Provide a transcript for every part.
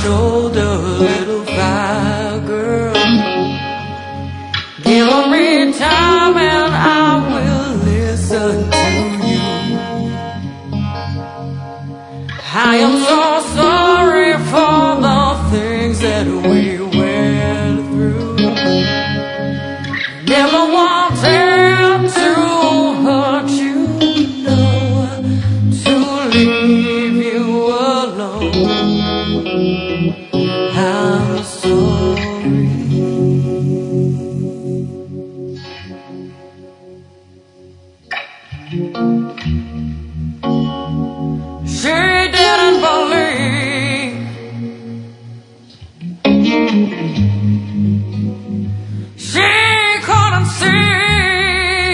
shoulder, little fire girl. Give me time and I will listen to you. I am so sorry for the things that we went through. Never wanted to hurt you, no, to leave you alone. I'm sorry. She didn't believe. She couldn't see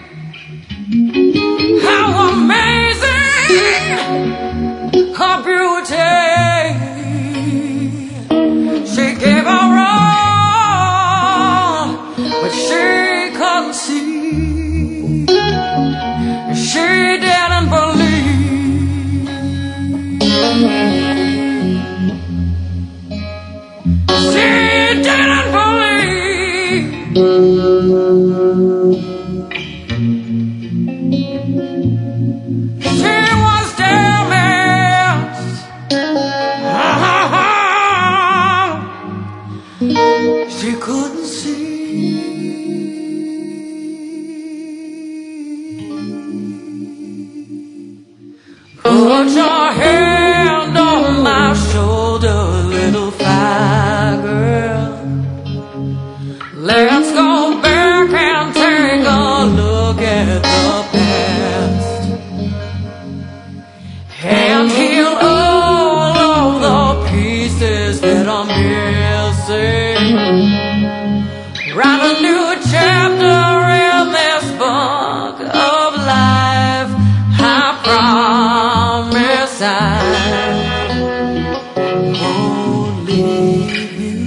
how amazing her beauty. She gave her all, but she couldn't see. She didn't believe. She didn't believe. She was damaged. She couldn't see. Put your hand on my shoulder, little fire girl. Let's go back and take a look at the past and heal all of the pieces that are missing. Write a new chapter in this book of life. I promise I won't leave you.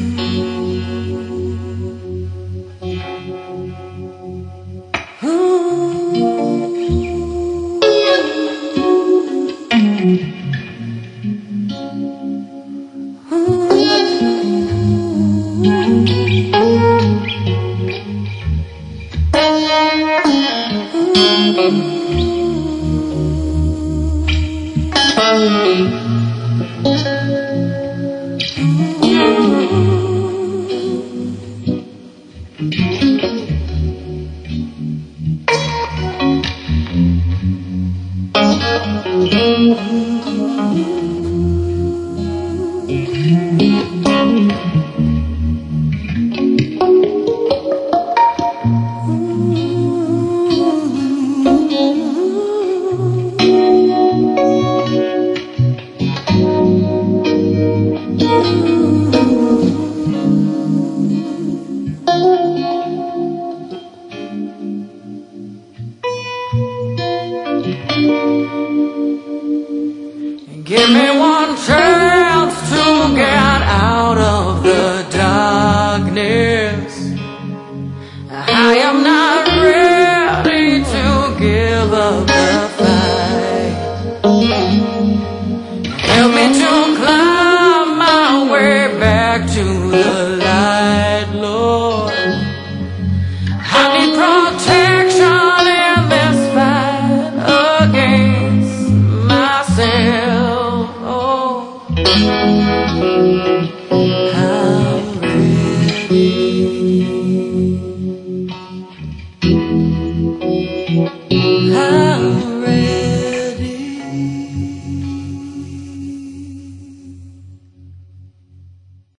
Give me one chance to get out of the darkness. I am not ready to give up the fight. Help me to climb my way back to the light, Lord. I need protection in this fight against myself. I'm ready.